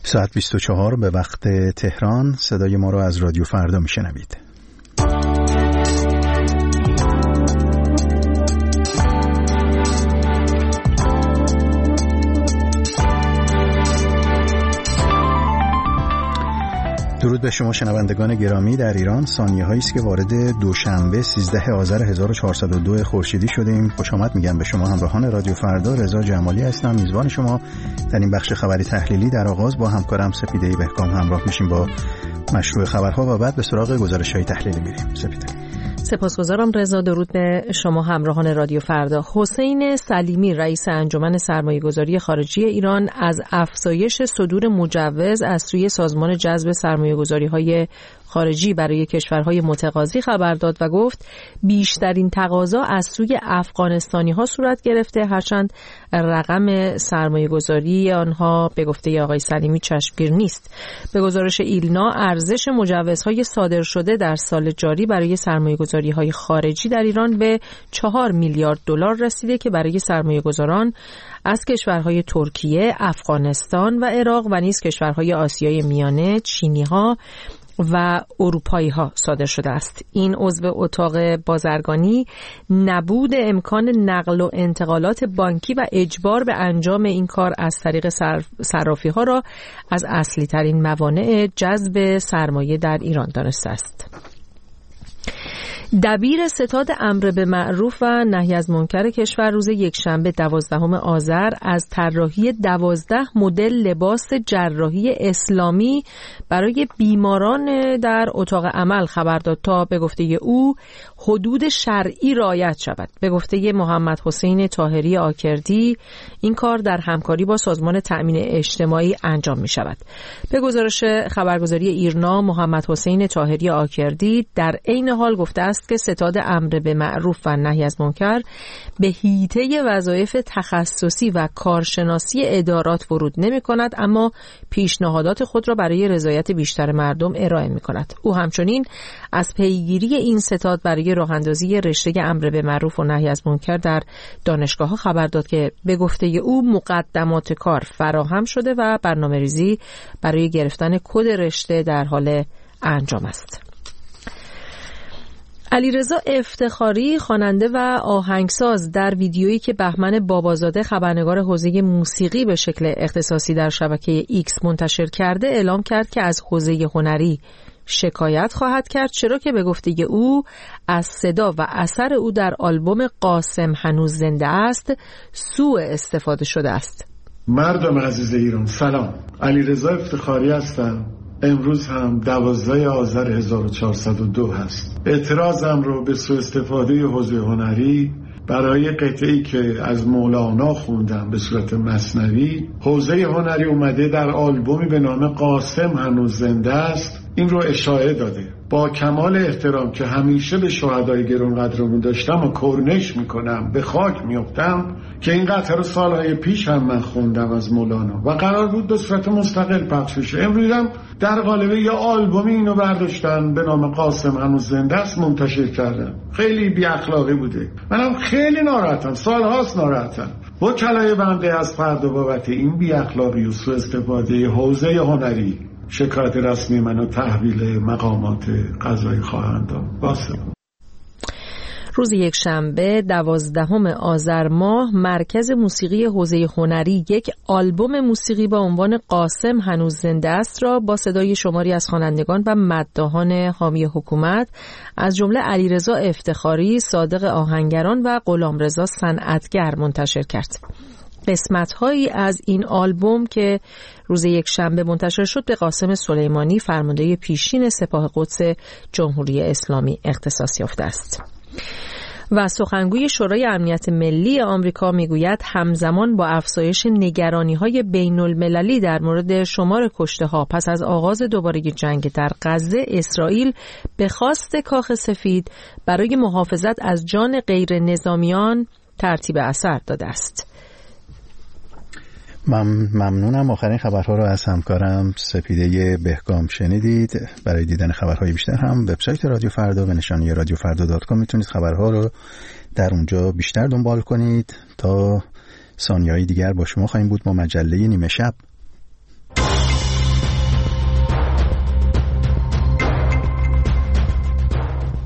ساعت 24 به وقت تهران. صدای ما را از رادیو فردا میشنوید. درود به شما شنوندگان گرامی. در ایران ثانیه‌هایی است که وارد دوشنبه 13 آذر 1402 خورشیدی شدیم. خوش آمد میگم به شما همراهان رادیو فردا. رضا جمالی هستم، میزبان شما در این بخش خبری تحلیلی. در آغاز با همکارم سپیده بهکام همراه میشیم با مشروع خبرها و بعد به سراغ گزارش‌های تحلیلی میریم. سپیده. سپاسگزارم رضا. درود به شما همراهان رادیو فردا. حسین سلیمی رئیس انجمن سرمایه‌گذاری خارجی ایران از افزایش صدور مجوز از سوی سازمان جذب سرمایه‌گذاری‌های خارجی برای کشورهای متقاضی خبر داد و گفت بیشترین تقاضا از سوی افغانستانی‌ها صورت گرفته، هرچند رقم سرمایه‌گذاری آنها به گفته آقای سلیمی چشمگیر نیست. به گزارش ایلنا ارزش مجوزهای صادر شده در سال جاری برای سرمایه‌گذاری‌های خارجی در ایران به 4 میلیارد دلار رسیده که برای سرمایه‌گذاران از کشورهای ترکیه، افغانستان و عراق و نیز کشورهای آسیای میانه، چینی‌ها و اروپایی ها صادر شده است. این عضو اتاق بازرگانی نبود امکان نقل و انتقالات بانکی و اجبار به انجام این کار از طریق صرافی ها را از اصلی ترین موانع جذب سرمایه در ایران دانسته است. دبیر ستاد امر به معروف و نهی از منکر کشور روز یکشنبه 12 آذر از طراحی 12 مدل لباس جراحی اسلامی برای بیماران در اتاق عمل خبر داد تا به گفته او حدود شرعی رعایت شود. به گفته محمد حسین طاهری آکردی این کار در همکاری با سازمان تأمین اجتماعی انجام می شود. به گزارش خبرگزاری ایرنا محمد حسین طاهری آکردی در عین حال گفته است که ستاد امر به معروف و نهی از منکر به حیطه وظایف تخصصی و کارشناسی ادارات ورود نمی کند، اما پیشنهادات خود را برای رضایت بیشتر مردم ارائه می کند. او همچنین از پیگیری این ستاد برای راه اندازی رشته امر به معروف و نهی از منکر در دانشگاه‌ها خبر داد که به گفته او مقدمات کار فراهم شده و برنامه‌ریزی برای گرفتن کد رشته در حال انجام است. علیرضا افتخاری خواننده و آهنگساز در ویدیویی که بهمن بابازاده خبرنگار حوزه موسیقی به شکل اختصاصی در شبکه ایکس منتشر کرده اعلام کرد که از حوزه هنری شکایت خواهد کرد، چرا که به گفته او از صدا و اثر او در آلبوم قاسم هنوز زنده است سوء استفاده شده است. مردم عزیز ایران سلام، علیرضا افتخاری هستم. امروز هم 12 آذر 1402 هست. اعتراضم رو به سوء استفاده حوزه هنری برای قطعی که از مولانا خوندم به صورت مثنوی. حوزه هنری اومده در آلبومی به نام قاسم هنوز زنده است این رو اشاعه داده. با کمال احترام که همیشه به شهدای گرانقدرمون داشتم و کرنش میکنم، به خاک میافتم که این قطعه رو سالهای پیش هم من خوندم از مولانا و قرار بود به صورت مستقل پخش بشه. امروز هم در قالب یه آلبومی اینو برداشتن به نام قاسم هنوز زنده است منتشر کردن. خیلی بی اخلاقی بوده. منم خیلی ناراحتم، سالهاست ناراحتم. وکلای بنده از فردا بابت این بی اخلاقی و سوء استفاده حوزه هنری شکایت رسمی منو تحویل مقامات قضایی خواهند داد. روز یکشنبه 12 آذر ماه مرکز موسیقی حوزه هنری یک آلبوم موسیقی با عنوان قاسم هنوز زنده است را با صدای شماری از خوانندگان و مداحان حامی حکومت از جمله علیرضا افتخاری، صادق آهنگران و غلامرضا صنعتگر منتشر کرد. قسمت‌هایی از این آلبوم که روز یکشنبه منتشر شد به قاسم سلیمانی فرمانده پیشین سپاه قدس جمهوری اسلامی اختصاص یافته است. و سخنگوی شورای امنیت ملی آمریکا میگوید همزمان با افزایش نگرانی‌های بین‌المللی در مورد شمار کشته‌ها پس از آغاز دوباره جنگ در غزه، اسرائیل به خواست کاخ سفید برای محافظت از جان غیر نظامیان ترتیب اثر داده است. ممنونم. آخرین خبرها رو از همکارم سپیده بهکام شنیدید. برای دیدن خبرهای بیشتر هم وبسایت رادیو فردا به نشانی radiofarda.com میتونید خبرها رو در اونجا بیشتر دنبال کنید. تا ثانیه‌های دیگر با شما خواهیم بود با مجله نیمه شب.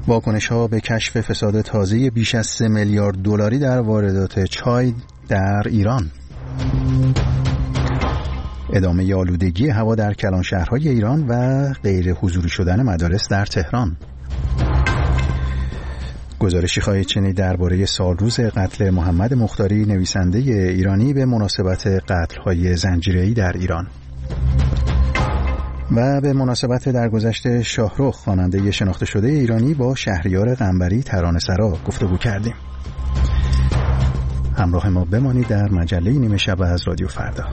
واکنش‌ها به کشف فساد تازه بیش از 3 میلیارد دلاری در واردات چای در ایران. ادامه آلودگی هوا در کلانشهرهای ایران و غیر حضوری شدن مدارس در تهران. گزارشی خواهید شنید درباره سالروز قتل محمد مختاری، نویسنده ایرانی، به مناسبت قتل‌های زنجیره‌ای در ایران. و به مناسبت درگذشت شاهرخ، خواننده شناخته شده ایرانی، با شهریار قنبری ترانه‌سرا گفتگو کردیم. همراه ما بمانید در مجله نیمه شب از رادیو فردا.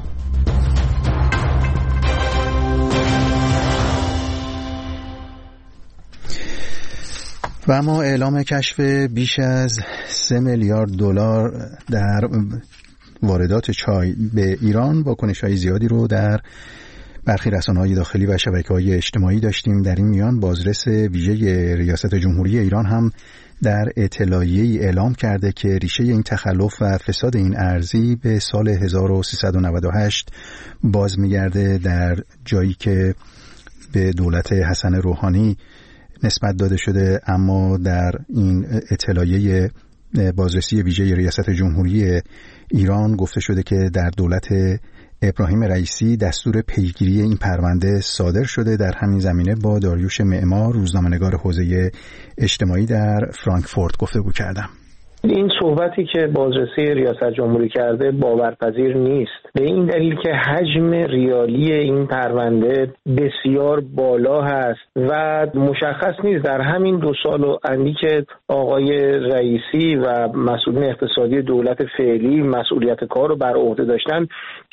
و اما اعلام کشف بیش از 3 میلیارد دلار در واردات چای به ایران واکنش‌های زیادی رو در برخی رسانه‌های داخلی و شبکه‌های اجتماعی داشتیم. در این میان بازرس ویژه ریاست جمهوری ایران هم در اطلاعیه‌ای اعلام کرده که ریشه این تخلف و فساد این ارزی به سال 1398 باز می‌گرده، در جایی که به دولت حسن روحانی نسبت داده شده. اما در این اطلاعیه بازرسی ویژه ریاست جمهوری ایران گفته شده که در دولت ابراهیم رئیسی دستور پیگیری این پرونده صادر شده. در همین زمینه با داریوش معمار، روزنامه‌نگار حوزه اجتماعی در فرانکفورت گفتگو کردم. این صحبتی که بازرسی ریاست جمهوری کرده باورپذیر نیست، به این دلیل که حجم ریالی این پرونده بسیار بالا هست و مشخص نیست در همین 2 سال و اندی که آقای رئیسی و مسئولین اقتصادی دولت فعلی مسئولیت کار رو بر عهده داشتن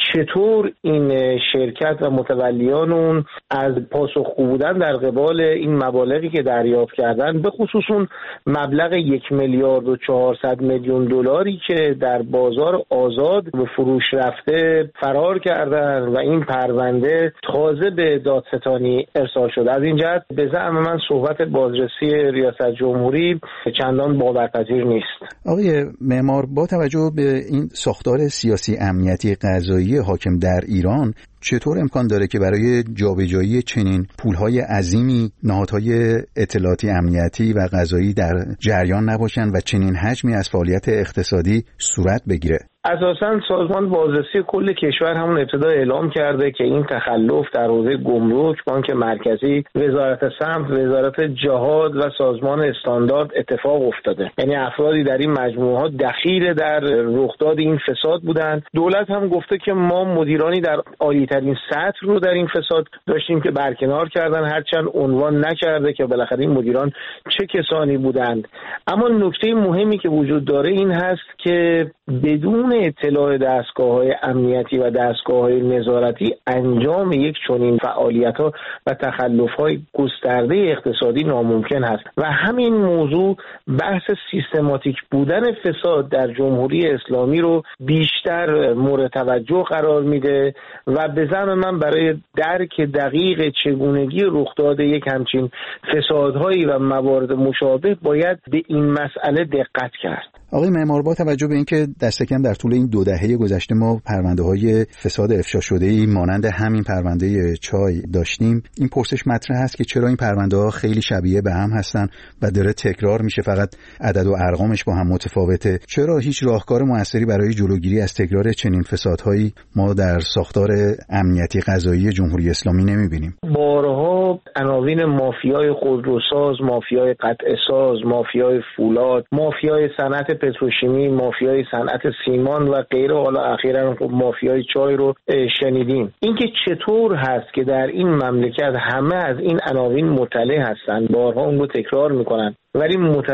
چطور این شرکت و متولیان اون از پاسخگو بودن در قبال این مبالغی که دریافت کردن، به خصوص اون مبلغ 1 میلیارد و 400 میلیون دلاری که در بازار آزاد به فروش رفته فرار کردن و این پرونده تازه به دادستانی ارسال شده. از این جهت به زعم من صحبت بازرسی ریاست جمهوری چندان باورپذیر نیست. آقای معمار، با توجه به این ساختار سیاسی امنیتی قضایی حاکم در ایران، چطور امکان داره که برای جابجایی چنین پولهای عظیمی نهادهای اطلاعاتی امنیتی و قضایی در جریان نباشن و چنین حجمی از فعالیت اقتصادی صورت بگیره؟ اساساً سازمان بازرسی کل کشور همون ابتدا اعلام کرده که این تخلف در حوزه گمرک، بانک مرکزی، وزارت سمت، وزارت جهاد و سازمان استاندارد اتفاق افتاده. یعنی افرادی در این مجموعه‌ها دخیل در رخداد این فساد بودند. دولت هم گفته که ما مدیرانی در عالی‌ترین سطح رو در این فساد داشتیم که برکنار کردن، هرچند عنوان نکرده که بالاخره این مدیران چه کسانی بودند. اما نکته مهمی که وجود داره این هست که بدون اطلاع دستگاه‌های امنیتی و دستگاه‌های نظارتی انجام یک چنین فعالیت‌ها و تخلف‌های گسترده اقتصادی ناممکن است و همین موضوع بحث سیستماتیک بودن فساد در جمهوری اسلامی رو بیشتر مورد توجه قرار میده و به زعم من برای درک دقیق چگونگی رخداد یک همچین فسادهایی و موارد مشابه باید به این مسئله دقت کرد. آقای معمار، با توجه به اینکه دست کم در طول این 2 دهه گذشته ما پرونده‌های فساد افشا شده‌ای مانند همین پرونده چای داشتیم، این پرسش مطرح است که چرا این پرونده‌ها خیلی شبیه به هم هستن و داره تکرار میشه، فقط عدد و ارقامش با هم متفاوته؟ چرا هیچ راهکار موثری برای جلوگیری از تکرار چنین فسادهایی ما در ساختار امنیتی قضایی جمهوری اسلامی نمی‌بینیم؟ بارها عناوین مافیای خودروساز، مافیای قطعه‌ساز، مافیای فولاد، مافیای صنعت پتروشیمی، مافیای صنعت سیمان و غیره، حالا اخیراً مافیای چای رو شنیدیم. اینکه چطور هست که در این مملکت همه از این عناوین مطلع هستند، بارها اون رو تکرار میکنن، ولی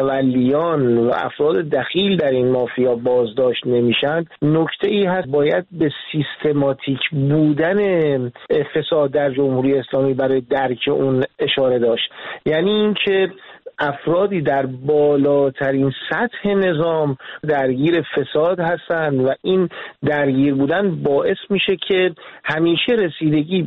متولیان و افراد دخیل در این مافیا بازداشت نمیشن. نکته ای هست باید به سیستماتیک بودن فساد در جمهوری اسلامی برای درک اون اشاره داشت. یعنی اینکه افرادی در بالاترین سطح نظام درگیر فساد هستند و این درگیر بودن باعث میشه که همیشه رسیدگی به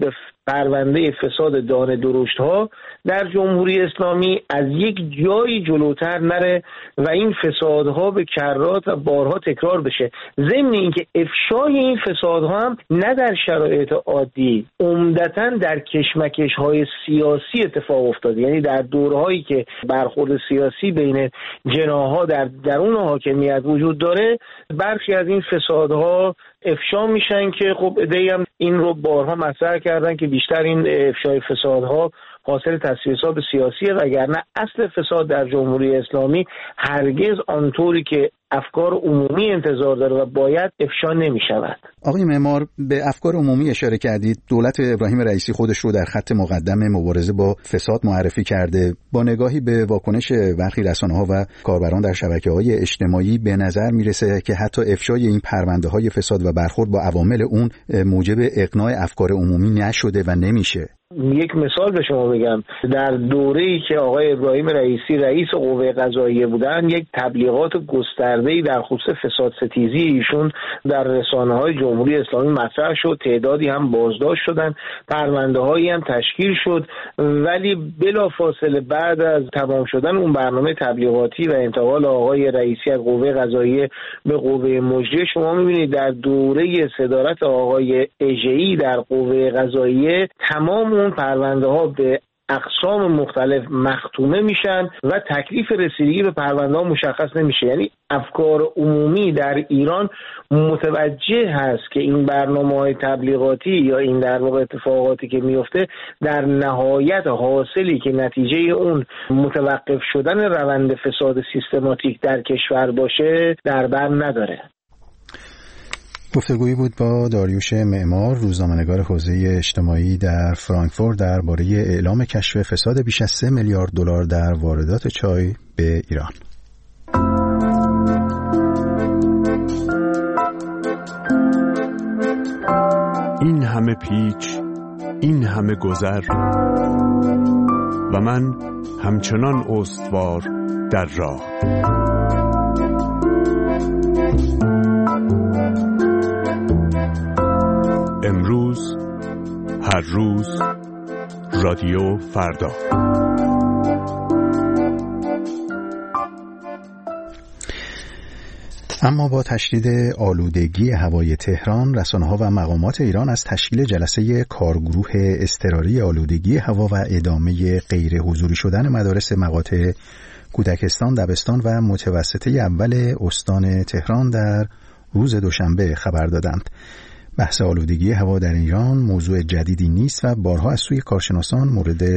پرونده فساد دانه درشت‌ها در جمهوری اسلامی از یک جایی جلوتر نره و این فسادها به کرات و بارها تکرار بشه. ضمن اینکه افشای این فسادها هم نه در شرایط عادی، عمدتاً در کشمکش‌های سیاسی اتفاق افتاده، یعنی در دورهایی که برخورد سیاسی بین جناح‌ها در درون حاکمیت وجود داره، برخی از این فسادها افشا میشن که خب عده‌ای هم این رو بارها مطرح کردن که بیشتر این افشای فسادها حاصل تصفیه‌حساب سیاسیه، وگرنه اصل فساد در جمهوری اسلامی هرگز آنطوری که افکار عمومی انتظار داره و باید افشا نمی‌شود. آقای معمار، به افکار عمومی اشاره کردید. دولت ابراهیم رئیسی خودش رو در خط مقدم مبارزه با فساد معرفی کرده. با نگاهی به واکنش برخی رسانه‌ها و کاربران در شبکه‌های اجتماعی به نظر میرسه که حتی افشای این پرونده‌های فساد و برخورد با عوامل اون موجب اقناع افکار عمومی نشده و نمیشه. یک مثال به شما بگم، در دوره‌ای که آقای ابراهیم رئیسی رئیس قوه قضاییه بودن، یک تبلیغات گسترده‌ای در خصوص فساد ستیزی ایشون در رسانه‌های جمهوری اسلامی مطرح شد، تعدادی هم بازداشت شدن، پرونده‌هایی هم تشکیل شد، ولی بلافاصله بعد از تمام شدن اون برنامه تبلیغاتی و انتقال آقای رئیسی از قوه قضاییه به قوه مجریه، شما می‌بینید در دوره صدارت آقای اژه‌ای در قوه قضاییه تمام اون پرونده ها به اقسام مختلف مختومه میشن و تکلیف رسیدگی به پرونده ها مشخص نمیشه. یعنی افکار عمومی در ایران متوجه هست که این برنامه‌های تبلیغاتی یا این در واقع اتفاقاتی که میفته در نهایت حاصلی که نتیجه اون متوقف شدن روند فساد سیستماتیک در کشور باشه در بر نداره. گفتگویی بود با داریوش معمار، روزنامه‌نگار حوزه اجتماعی در فرانکفورت درباره اعلام کشف فساد بیش از 3 میلیارد دلار در واردات چای به ایران. این همه پیچ، این همه گذر و من همچنان استوار در راه. امروز، هر روز، رادیو فردا. اما با تشدید آلودگی هوای تهران، رسانه‌ها و مقامات ایران از تشکیل جلسه کارگروه اضطراری آلودگی هوا و ادامه غیر حضوری شدن مدارس مقاطع کودکستان، دبستان و متوسطه اول استان تهران در روز دوشنبه خبر دادند. بحث آلودگی هوا در ایران موضوع جدیدی نیست و بارها از سوی کارشناسان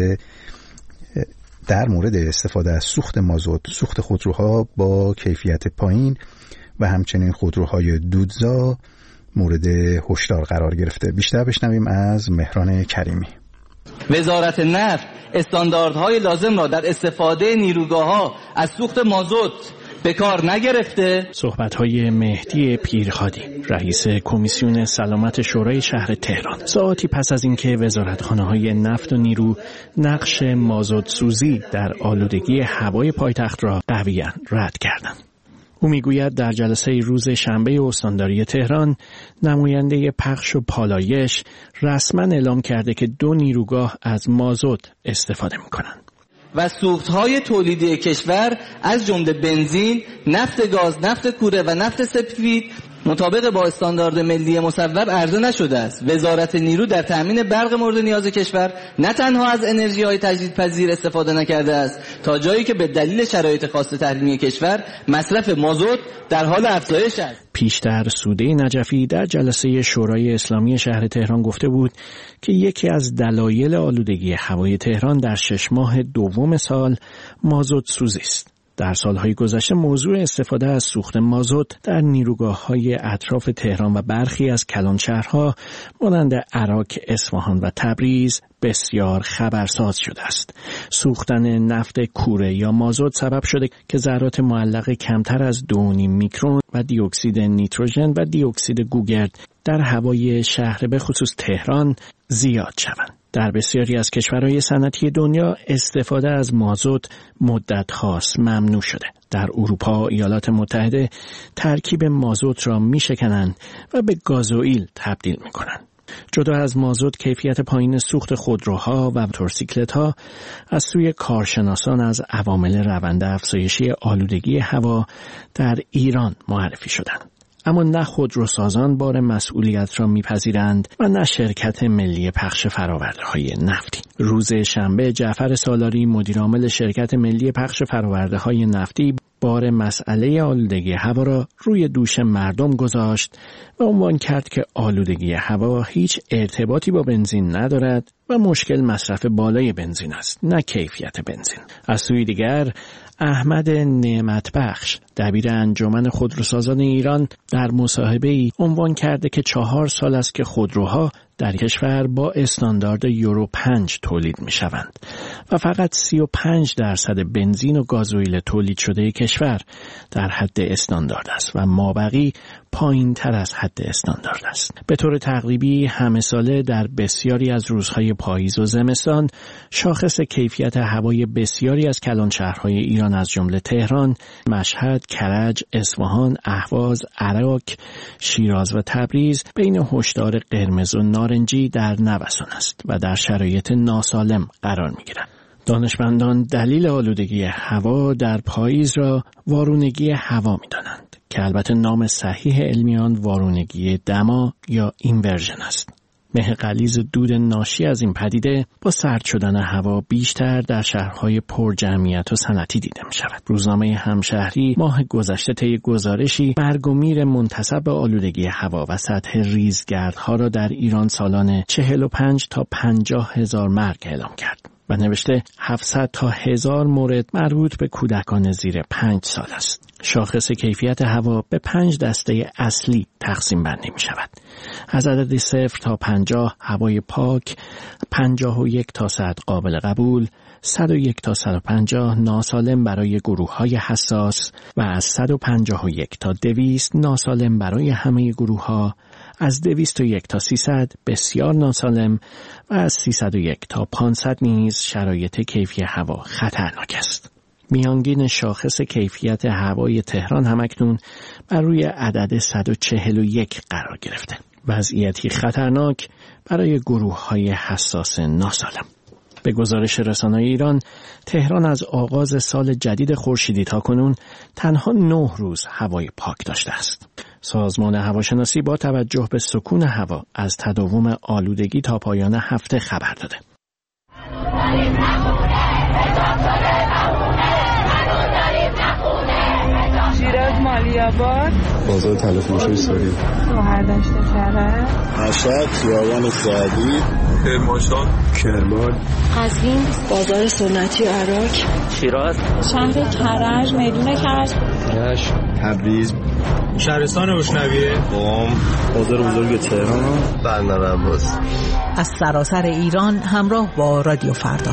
در مورد استفاده از سوخت مازوت، سوخت خودروها با کیفیت پایین و همچنین خودروهای دودزا مورد هشدار قرار گرفته. بیشتر بشنویم از مهران کریمی. وزارت نفت استانداردهای لازم را در استفاده نیروگاه‌ها از سوخت مازوت به کار نگرفته. صحبت‌های مهدی پیرهادی، رئیس کمیسیون سلامت شورای شهر تهران، ساعتی پس از اینکه وزارتخانه‌های نفت و نیرو نقش مازوت سوزی در آلودگی هوای پایتخت را قویاً رد کردند. او میگوید در جلسه روز شنبه استانداری تهران نماینده پخش و پالایش رسما اعلام کرده که 2 نیروگاه از مازوت استفاده می‌کنند. و سوخت‌های تولیدی کشور از جمله بنزین، نفت گاز، نفت کوره و نفت سفید مطابق با استاندارد ملی مصوب عرضه نشده است. وزارت نیرو در تامین برق مورد نیاز کشور نه تنها از انرژی‌های تجدیدپذیر استفاده نکرده است، تا جایی که به دلیل شرایط خاص تحریمی کشور مصرف مازوت در حال افزایش است. پیشتر سوده نجفی در جلسه شورای اسلامی شهر تهران گفته بود که یکی از دلایل آلودگی هوای تهران در 6 ماه دوم سال مازوت سوزی است. در سالهای گذشته موضوع استفاده از سوخت مازوت در نیروگاه‌های اطراف تهران و برخی از کلانشهرها مانند عراق، اصفهان و تبریز بسیار خبرساز شده است. سوختن نفت کوره یا مازوت سبب شده که ذرات معلق کمتر از 2.5 میکرون و دی اکسید نیتروژن و دی اکسید گوگرد در هوای شهر به خصوص تهران زیاد شوند. در بسیاری از کشورهای صنعتی دنیا استفاده از مازوت مدت خاص ممنوع شده. در اروپا و ایالات متحده ترکیب مازوت را می‌شکنند و به گازوئیل تبدیل می‌کنند. جدا از مازوت، کیفیت پایین سوخت خودروها و موتورسیکلت‌ها از سوی کارشناسان از عوامل روند افزایشی آلودگی هوا در ایران معرفی شدند. اما نه خودروسازان بار مسئولیت را میپذیرند و نه شرکت ملی پخش فرآورده‌های نفتی. روز شنبه جعفر سالاری، مدیرعامل شرکت ملی پخش فرآورده‌های نفتی، بار مسئله آلودگی هوا را روی دوش مردم گذاشت و عنوان کرد که آلودگی هوا هیچ ارتباطی با بنزین ندارد و مشکل مصرف بالای بنزین است، نه کیفیت بنزین. از سوی دیگر احمد نعمتبخش، دبیر انجمن خودروسازان ایران، در مصاحبه‌ای عنوان کرده که 4 سال است که خودروها در کشور با استاندارد یورو 5 تولید می شوند و فقط 35% بنزین و گازوئیل تولید شده کشور در حد استاندارد است و مابقی پایین تر از حد استاندارد است. به طور تقریبی همه ساله در بسیاری از روزهای پاییز و زمستان شاخص کیفیت هوای بسیاری از کلانشهرهای ایران از جمله تهران، مشهد، کرج، اصفهان، اهواز، عراق، شیراز و تبریز بین هشدار قرمز و نارنجی در نوسان است و در شرایط ناسالم قرار می‌گیرد. دانشمندان دلیل آلودگی هوا در پاییز را وارونگی هوا می‌دانند که البته نام صحیح علمی آن وارونگی دما یا اینورژن است. مه غلیظ دود ناشی از این پدیده با سرد شدن هوا بیشتر در شهرهای پرجمعیت و صنعتی دیده می شود. روزنامه همشهری ماه گذشته طی گزارشی مرگ و میر منتسب به آلودگی هوا و سطح ریزگردها را در ایران سالانه 45 تا 50 هزار مرگ اعلام کرد و نوشته 700 تا 1000 مورد مربوط به کودکان زیر 5 سال است. شاخص کیفیت هوا به 5 دسته اصلی تقسیم بندی می شود. از عدد 0 تا 50 هوای پاک، 51 تا 100 قابل قبول، 101 تا 150 ناسالم برای گروه‌های حساس و از 151 تا 200 ناسالم برای همه گروه‌ها، از 201 تا 300 بسیار ناسالم و از 301 تا 500 نیز شرایط کیفی هوا خطرناک است. میانگین شاخص کیفیت هوای تهران همکنون بر روی عدد 141 قرار گرفته. وضعیتی خطرناک برای گروه‌های حساس ناسالم. به گزارش رسانه‌های ایران، تهران از آغاز سال جدید خورشیدی تاکنون تنها 9 روز هوای پاک داشته است. سازمان هواشناسی با توجه به سکون هوا از تداوم آلودگی تا پایان هفته خبر داده. شیراز مالی‌آباد، بازار تلفروشی سوری، شهردشت کرج، مشهد، خیابان سعدی، کرمانشاه، کرمان، قزوین، بازار سنتی عراق، شیراز، شهر کرج، میدون کرج، رشت، تبریز، شهرستان روشنویه، قم، بازار بزرگ تهران، بندر عباس. از سراسر ایران همراه با رادیو فردا.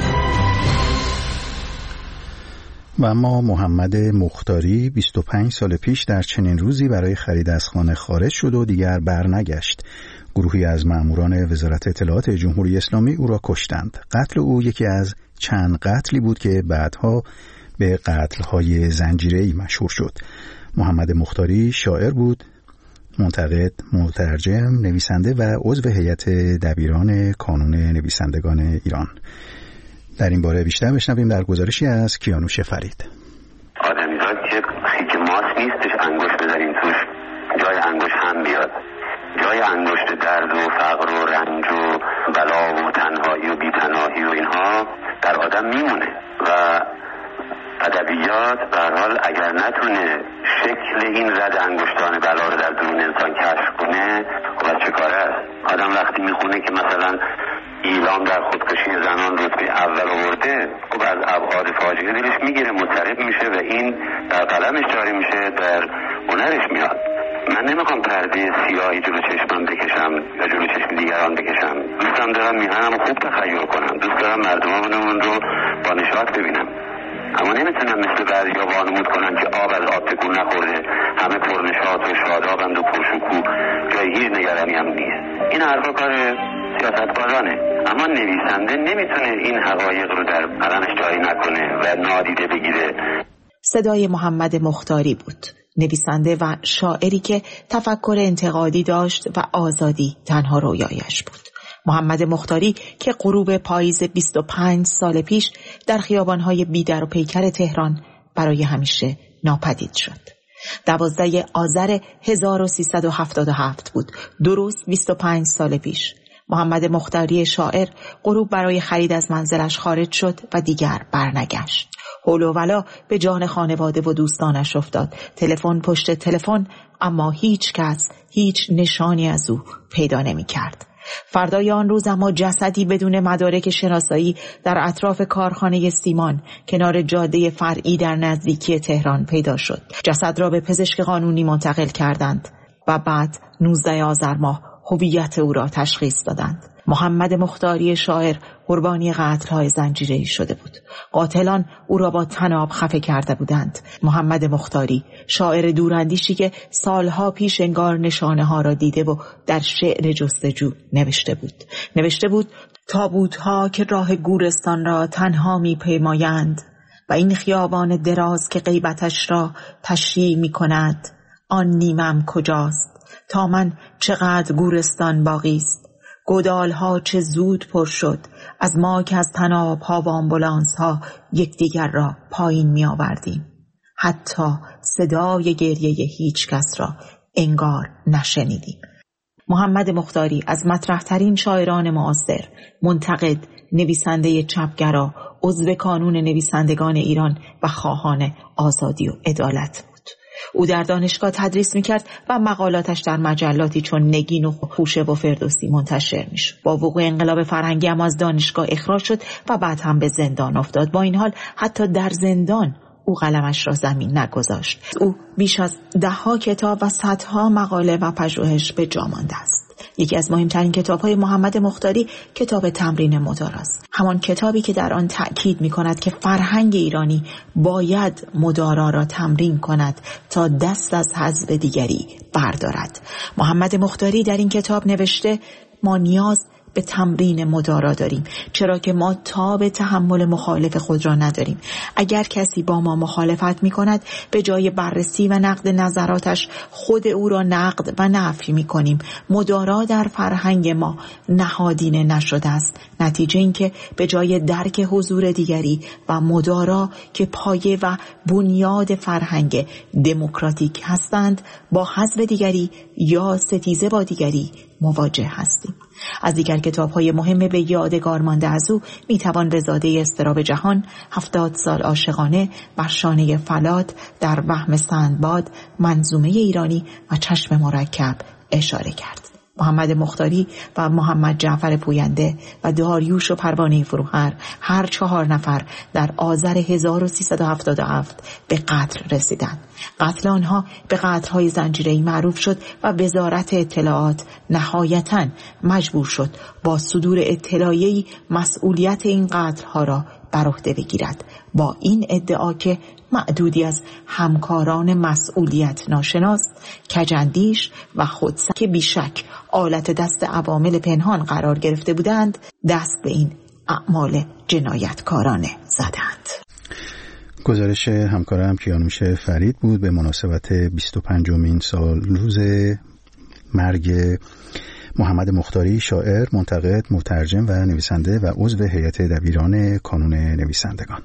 و اما محمد مختاری 25 سال پیش در چنین روزی برای خرید از خانه خارج شد و دیگر برنگشت. گروهی از ماموران وزارت اطلاعات جمهوری اسلامی او را کشتند. قتل او یکی از چند قتلی بود که بعدها به قتل‌های زنجیره‌ای مشهور شد. محمد مختاری شاعر بود، منتقد، مترجم، نویسنده و عضو هیئت دبیران کانون نویسندگان ایران. در این باره بیشتر بشنویم در گزارشی از کیانوش فرید. آدمیزاد که خیک ماس نیستش انگشت بزنیم توش جای انگشت هم بیاد، جای انگشت درد و فقر و رنج و بلا و تنهایی و بی‌پناهی و اینها در آدم میمونه و ادبیات به هر حال اگر نتونه شکل این رد انگشتان بلا رو در درون انسان کشف کنه خب چه کاره است؟ آدم وقتی میخونه که مثلا ایلام در خودکشی زنان رتبه اول آورده، خب از ابعاد فاجعه دلش میگیره، مضطرب میشه و این در قلمش جاری میشه، در هنرش میاد. من نمیخوام پرده سیاهی جلو چشمم بکشم یا جلو چشم دیگران بکشم. دوستم دارم میهنم خوب تخیل کنم، دوست دارم مردممون رو با نشاط ببینم، اما نمیتونم مثل بعضیا وانمود کنم که آب از آب تکون نخورده، همه پرنشاط و شادابند و پرشکوه، جای هیچ نگرانی هم نیست. این حرفا کار سیاست‌بازانه، اما نویسنده نمیتونه این حقایق رو در قلمش جاری نکنه و نادیده بگیره. صدای محمد مختاری بود، نویسنده و شاعری که تفکر انتقادی داشت و آزادی تنها رویایش بود. محمد مختاری که غروب پاییز 25 سال پیش در خیابان‌های بیدر و پیکر تهران برای همیشه ناپدید شد. 12 آذر 1377 بود، درست 25 سال پیش. محمد مختاری شاعر غروب برای خرید از منزلش خارج شد و دیگر برنگشت. حول و ولا به جان خانواده و دوستانش افتاد. تلفن پشت تلفن، اما هیچ کس هیچ نشانی از او پیدا نمی کرد. فردای آن روز اما جسدی بدون مدارک شناسایی در اطراف کارخانه سیمان کنار جاده فرعی در نزدیکی تهران پیدا شد. جسد را به پزشک قانونی منتقل کردند و بعد 19 آذر ماه هویت او را تشخیص دادند. محمد مختاری شاعر قربانی قتل‌های زنجیره‌ای شده بود. قاتلان او را با طناب خفه کرده بودند. محمد مختاری شاعر دوراندیشی که سالها پیش انگار نشانه‌ها را دیده و در شعر جستجو نوشته بود تابوت‌ها که راه گورستان را تنها می‌پیمایند و این خیابان دراز که غیبتش را تشریح می‌کند، آن نیمم کجاست؟ تا من چقدر گورستان باقی است. گودال‌ها چه زود پر شد، از ما که از طناب‌ها و آمبولانس‌ها یکدیگر را پایین می آوردیم. حتی صدای گریه هیچ کس را انگار نشنیدیم. محمد مختاری از مطرح‌ترین شاعران معاصر، منتقد، نویسنده چپگرا، عضو کانون نویسندگان ایران و خواهان آزادی و عدالت بود. او در دانشگاه تدریس میکرد و مقالاتش در مجلاتی چون نگین و خوشه و فردوسی منتشر میشد. با وقوع انقلاب فرهنگی هم از دانشگاه اخراج شد و بعد هم به زندان افتاد. با این حال حتی در زندان او قلمش را زمین نگذاشت. او بیش از 10 کتاب و صدها مقاله و پژوهش به جا مانده است. یکی از مهمترین کتاب‌های محمد مختاری کتاب تمرین مدارا است. همان کتابی که در آن تأکید می‌کند که فرهنگ ایرانی باید مدارا را تمرین کند تا دست از حذف دیگری بردارد. محمد مختاری در این کتاب نوشته ما نیاز به تمرین مدارا داریم، چرا که ما تاب تحمل مخالف خود را نداریم. اگر کسی با ما مخالفت می کند، به جای بررسی و نقد نظراتش خود او را نقد و نفی می کنیم. مدارا در فرهنگ ما نهادینه نشده است. نتیجه این که به جای درک حضور دیگری و مدارا که پایه و بنیاد فرهنگ دموکراتیک هستند، با حذف دیگری یا ستیزه با دیگری مواجه هستیم. از دیگر کتاب‌های مهم به یادگار مانده از او میتوان به زاده اضطراب جهان، 70 سال عاشقانه، بر شانه فلات، در وهم سندباد، منظومه ایرانی و چشم مرکب اشاره کرد. محمد مختاری و محمد جعفر پوینده و داریوش و پروانه فروهر هر 4 نفر در آذر 1377 به قتل رسیدند. قتل آنها به قتل‌های زنجیره‌ای معروف شد و وزارت اطلاعات نهایتاً مجبور شد با صدور اطلاعیه‌ای مسئولیت این قتل‌ها را بر عهده بگیرد، با این ادعا که معدودی از همکاران مسئولیت ناشناس، کجندیش و خودسر که بیشک آلت دست عوامل پنهان قرار گرفته بودند، دست به این اعمال جنایتکارانه زدند. گزارش همکارم کیانوش فرید بود به مناسبت 25مین سال روز مرگ محمد مختاری، شاعر، منتقد، مترجم و نویسنده و عضو هیئت دبیران کانون نویسندگان.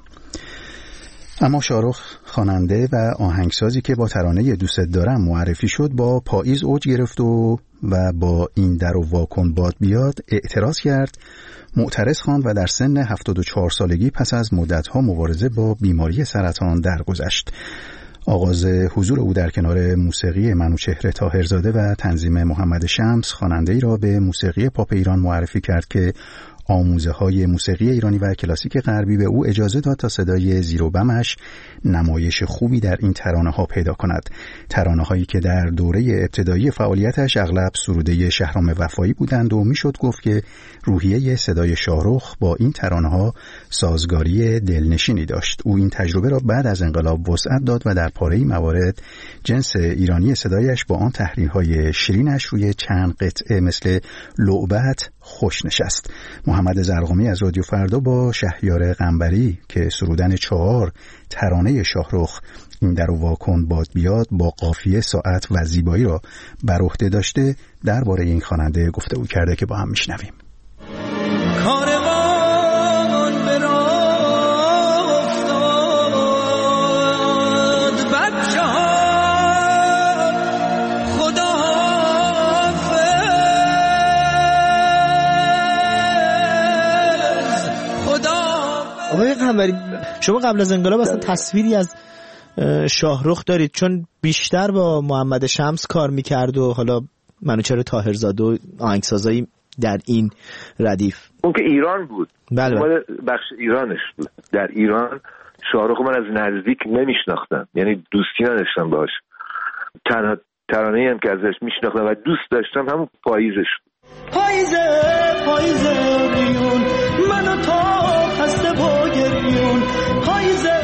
اما شاهرخ خواننده و آهنگسازی که با ترانه دوست دارم معرفی شد، با پاییز اوج گرفت و با این در و واکن باد بیاد اعتراض کرد، معترض خواند و در سن 74 سالگی پس از مدت‌ها مبارزه با بیماری سرطان درگذشت. آغاز حضور او در کنار موسیقی منوچهر طاهرزاده و تنظیم محمد شمس، خواننده‌ای را به موسیقی پاپ ایران معرفی کرد که آموزه‌های موسیقی ایرانی و کلاسیک غربی به او اجازه داد تا صدای زیر و بمش نمایش خوبی در این ترانه‌ها پیدا کند. ترانه‌هایی که در دوره ابتدایی فعالیتش اغلب سروده شهرام وفایی بودند و میشد گفت که روحیه صدای شاهرخ با این ترانه‌ها سازگاری دلنشینی داشت. او این تجربه را بعد از انقلاب وسعت داد و در پاره‌ای موارد جنس ایرانی صدایش با آن تحریرهای شیرینش روی چند قطعه مثل لعبت، خوش نشست. محمد زرقامی از رادیو فردا با شهریار قنبری که سرودن 4 ترانه شاهرخ این در واکن باد بیاد با قافیه، ساعت و زیبایی را بر عهده داشته درباره این خواننده گفتگو کرده که با هم میشنویم. کاروان به راه افتاد بچه‌ها خدا حافظ خدا. آقای قنبری، شما قبل از انقلاب اصلا تصویری از شاهرخ دارید؟ چون بیشتر با محمد شمس کار میکرد و حالا منوچهر طاهرزاده و آهنگسازایی در این ردیف. اون که ایران بود، بله. بخش ایرانش بود. در ایران شاهرخ من از نزدیک نمیشناختم، یعنی دوستی نداشتم باش. تنها ترانه‌ای هم که ازش میشناختم و دوست داشتم همون پاییزش بود. پاییزه پاییزه ریون منو تا خسته با گریون، پاییزه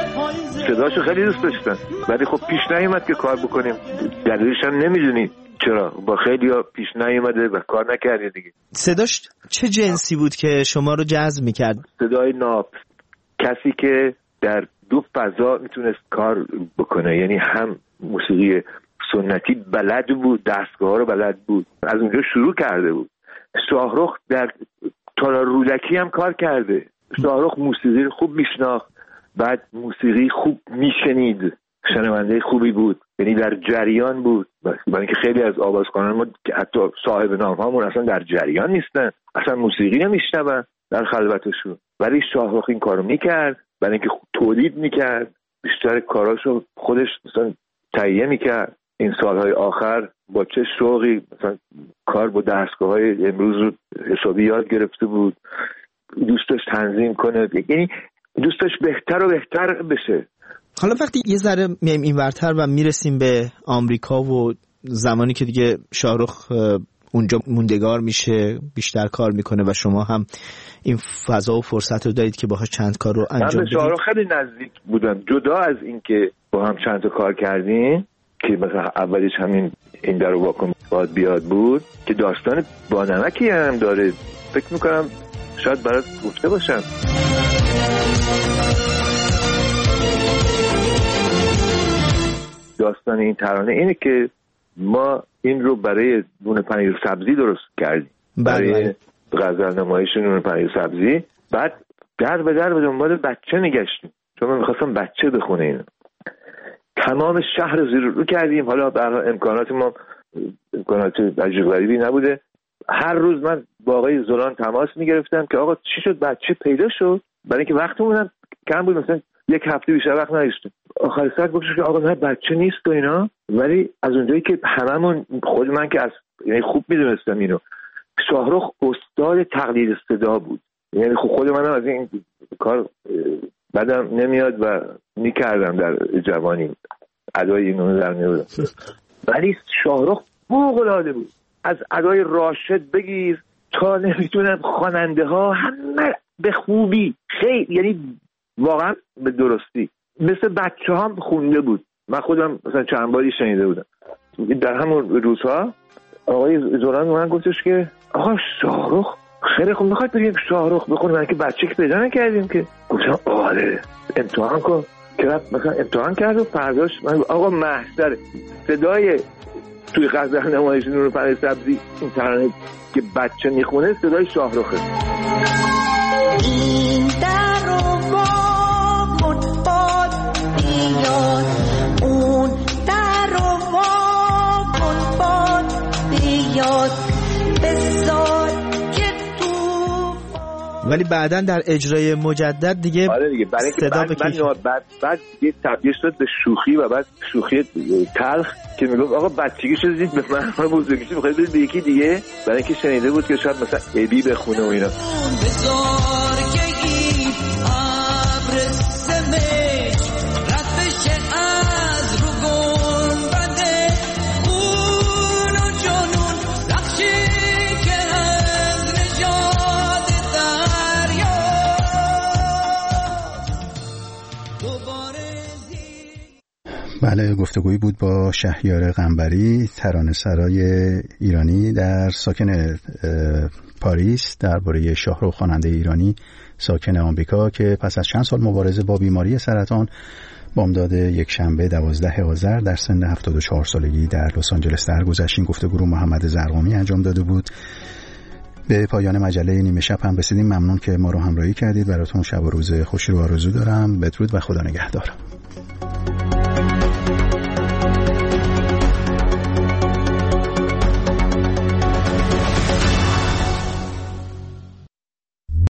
صداشو خیلی دوست داشتم ولی خب پیش نیومد که کار بکنیم. دلیلش هم نمیدونیم چرا، با خیلی ها پیش نیومده و کار نکردیم دیگه. صداش چه جنسی بود که شما رو جذب میکرد؟ صدای ناب، کسی که در دو فضا میتونست کار بکنه، یعنی هم موسیقی سنتی بلد بود، دستگاه ها رو بلد بود، از اونجا شروع کرده بود. شاهرخ در تالار رودکی هم کار کرده. شاهرخ موسیقی خوب میشناخت، بعد موسیقی خوب میشنید، شنونده خوبی بود، یعنی در جریان بود. برای اینکه خیلی از آوازخوانان ما که حتی صاحب نام هامون اصلا در جریان نیستن، اصلا موسیقی نمیشنون در خلوتشون، ولی شاهرخ این کارو میکرد. برای اینکه تولید میکرد، بیشتر کاراشو خودش مثلا تهیه میکرد. این سالهای آخر با چه شوقی مثلا کار با دستگاه‌های امروز رو حسابی یاد گرفته بود، دوست داشت تنظیم کنه، یعنی دوست داشت بهتر و بهتر بشه. حالا وقتی یه ذره میایم اینورتر و میرسیم به آمریکا و زمانی که دیگه شاهرخ اونجا موندگار میشه، بیشتر کار میکنه و شما هم این فضا و فرصت رو دارید که باهاش چند کار رو انجام بدید. من به شاهرخ خیلی نزدیک بودم، جدا از این که با هم چند تا کار کردیم که مثلا اولیش همین این در واکن باد بیاد بود که داستان با نمکی هم داره. فکر میکنم شاید برات گفته باشم. داستان این ترانه اینه که ما این رو برای نون پنیر سبزی درست کردیم، برای غزل نمایش نون پنیر سبزی. بعد در به دنبال بچه میگشتیم، چون من میخواستم بچه بخونه اینو. تمام شهر زیر رو کردیم. حالا برای امکانات ما امکانات عجیب غریبی نبوده. هر روز من با آقای زولان تماس میگرفتم که آقا چی شد، بچه پیدا شد؟ برای اینکه وقتمون هم کم بود، مثلا یک هفته بیشتر وقت نداشتیم. آخر سر گفتش که آقا نه بچه نیست و اینا. ولی از اونجایی که هممون، خود من که از یعنی خوب میدونستم اینو، شاهرخ استاد تقلید صدا بود. یعنی خود منم از این کار بدم نمیاد و میکردم در جوانی، ادای اینو در میادم. ولی شاهرخ فوق‌العاده بود. از ادای راشد بگیر تا نمیتونم خواننده ها همه به خوبی، خیلی یعنی واقعا به درستی مثل بچه هم خونده بود. من خودم مثلا چند باری شنیده بودم. در همون روزها آقای زولان من گفتش که آقا شاهرخ خیلی خوب، میخواد بریم شاهرخ بخونیم، من که بچه که پیدا نکردیم که. گفتم آره امتحان کن. که مثلا امتحان کرد و فرداش من آقا محضر صدای توی غزل نمایش نور پنیر سبزی این ترانه که بچه میخونه صدای شاهرخه. این در رو واکن باد بیاد، اون در رو واکن باد بیاد، بسار که تو. ولی بعدن در اجرای مجدد دیگه آره دیگه، برای صدا بعد یه تبدیل شد به شوخی و بعد شوخی تلخ که میگفت آقا بچگیش رو دید به من بزرگیش میخواید برید به یکی دیگه، برای اینکه شنیده بود که شاید مثلا ابی بخونه و اینا. بزار که این ابر سمج رد بشه از رو گنبده خون و جنون، رخشی که از نژاد دریا دوباره. بله، گفتگویی بود با شهریار قنبری، ترانه‌سرای ایرانی در ساکن پاریس درباره شاهرخ، خواننده ایرانی ساکن آمریکا که پس از چند سال مبارزه با بیماری سرطان بامداد یک شنبه 12 آذر در سن 74 سالگی در لس آنجلس درگذشت. این گفتگو رو محمد زرقامی انجام داده بود. به پایان مجله نیمه شب هم رسیدیم. ممنون که ما رو همراهی کردید. براتون شب و روز خوشی رو آرزو دارم. بدرود و خدا نگهدار.